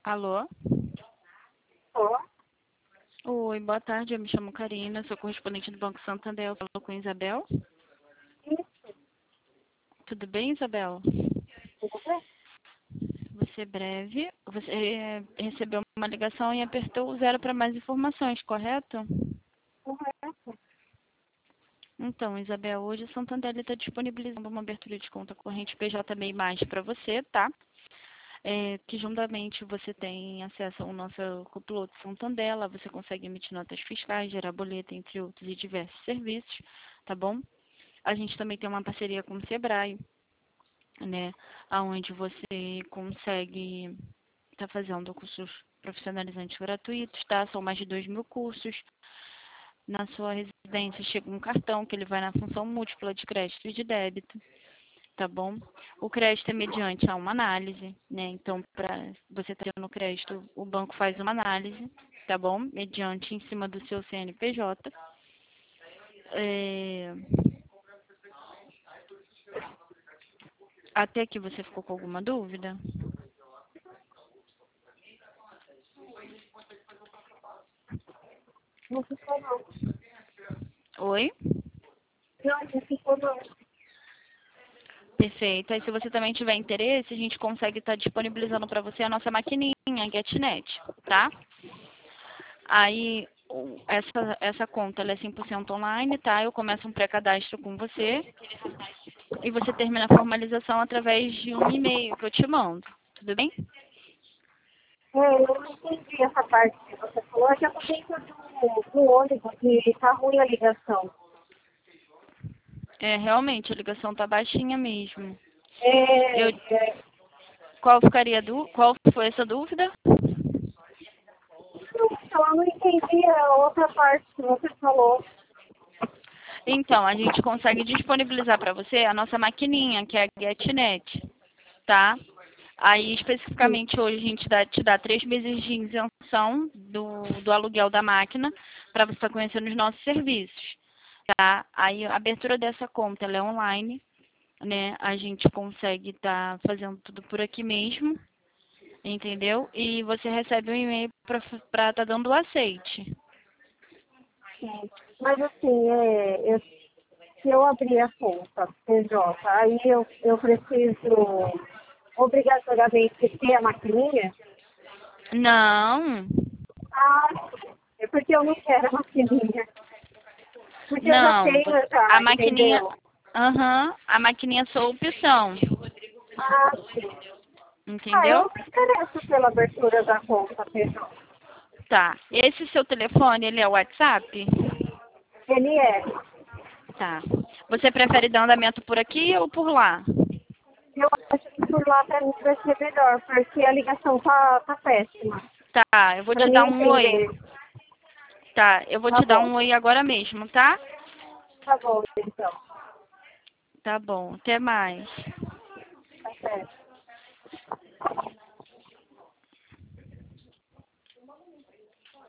Alô? Ó, Oi, boa tarde. Eu me chamo Karina, sou correspondente do Banco Santander. Eu falo com a Isabel. isso, Tudo bem, Isabel? tudo bem? Você é breve. Você recebeu uma ligação e apertou o zero para mais informações, correto? Correto. Então, Isabel, hoje o Santander está disponibilizando uma abertura de conta corrente PJME+ para você, tá? Que juntamente você tem acesso ao nosso Copiloto Santander, lá você consegue emitir notas fiscais, gerar boleto, entre outros, e diversos serviços, tá bom? A gente também tem uma parceria com o Sebrae, né, onde você consegue estar fazendo cursos profissionalizantes gratuitos, tá? São mais de 2.000 cursos. Na sua residência chega um cartão que ele vai na função múltipla de crédito e de débito, tá bom? O crédito é mediante a uma análise, né? Então, para você ter no crédito, o banco faz uma análise, tá bom? Mediante em cima do seu CNPJ. É... Até aqui você ficou com alguma dúvida? Não ficou não. Oi? Não ficou não. Perfeito. Aí, se você também tiver interesse, a gente consegue estar disponibilizando para você a nossa maquininha, a GetNet, tá? Aí, essa conta ela é 100% online, tá? Eu começo um pré-cadastro com você e você termina a formalização através de um e-mail que eu te mando. Tudo bem? Eu não entendi essa parte que você falou. É que eu tô dentro do ônibus e tá ruim a ligação. Realmente, a ligação tá baixinha mesmo. Eu, É, qual foi essa dúvida? então, eu não entendi a outra parte que você falou. Então, a gente consegue disponibilizar para você a nossa maquininha, que é a GetNet, tá? Aí, Sim, especificamente, hoje a gente te dá 3 meses de isenção do aluguel da máquina para você estar conhecendo os nossos serviços, tá? Aí, a abertura dessa conta, ela é online, né? A gente consegue estar fazendo tudo por aqui mesmo, entendeu? E você recebe um e-mail para estar dando o aceite. sim. Mas assim, se eu abrir a conta PJ, aí eu preciso obrigatoriamente ter a maquininha? Não, Ah, é porque eu não quero a maquininha. Porque eu já não. tenho A já, maquininha, entendeu? aham, a maquininha é sua opção, Ah, sim. Ah, eu entendeu? não me interesso pela abertura da conta, Pedro. Tá. Esse seu telefone, ele é o WhatsApp? Ele é. Tá. Você prefere dar andamento por aqui ou por lá? Eu acho que por lá pra mim vai ser melhor, porque a ligação tá péssima. Tá, eu vou Pra te mim dar um oi. entender. Tá, eu vou Tá te dar bom. um oi agora mesmo, tá? Tá bom, então. Tá bom, até mais. Tá certo.